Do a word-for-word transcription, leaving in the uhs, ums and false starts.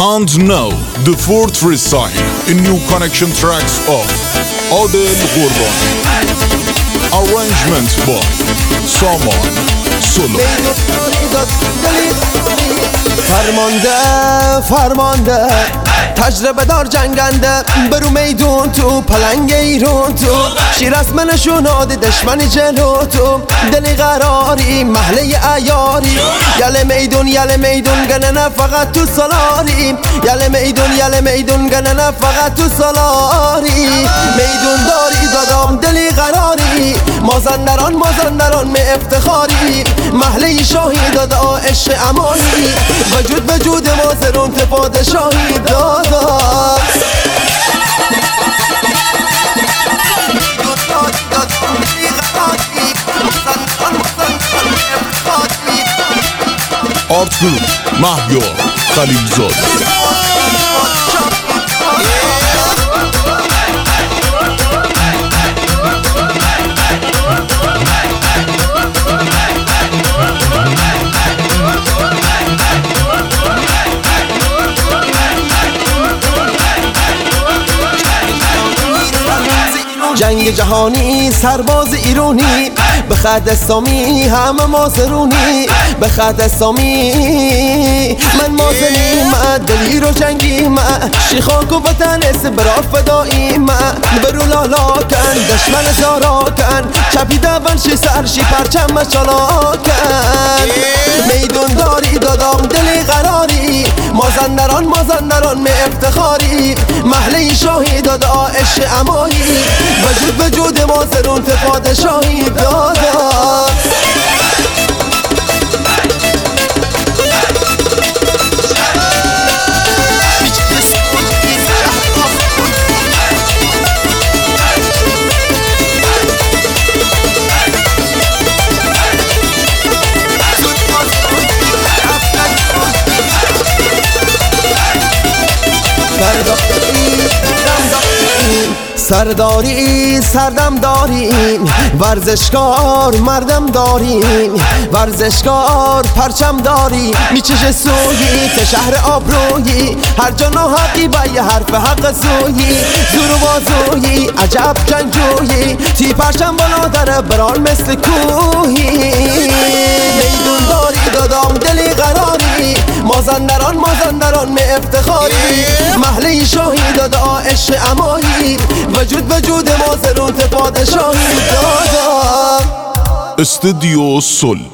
And now the fourth recital in new connection tracks of Adel Qurbani. Arrangement by Saman Solo. فرمانده فرمانده تجربه دار جنگنده برو میدون تو پلنگ ایرون تو شیر از من شوناد دشمنی جلو تو دلی قراری محله ایاری یل میدون یل میدون گنه فقط تو سالاری یل میدون یل میدون گنه فقط تو سالاری میدون داری دادم دلی قراری مازندران مازندران می افتخاری محله شاهی دادا عشق امانی وجود وجود مازرون تفاد شاهی دادا Art Group مهیار خلیلزاده. جنگ جهانی سرباز ایرانی به خط اسلامی همه مازرونی به خط اسلامی من مازنی من دلی رو جنگی من شیخاک و وطن برا فدایی من برو لالا کن دشمن زارا کن چپی دونشی سرشی پرچم مشالا کن میدون داری دادم دلی قراری مازندران مازندران می افتخاری محله شاهی دادا عشق امایی وجود وجود مازرون تفاد شاهی دادا سرداری سردم داریم ورزشکار مردم داریم ورزشکار پرچم داری میچشه سویی که شهر آبرویی هر جا ناحقی با یه حرف حق سویی زور و بازویی عجب جنگجویی تی پرچم بالا داره بران مثل کوهی میدون داری دادم دلی قراری مازندران مازندران می افتخاری محله شاهی دادا عشق امایی وجود وجود مازرون تفاد شاهی دادا استودیو سل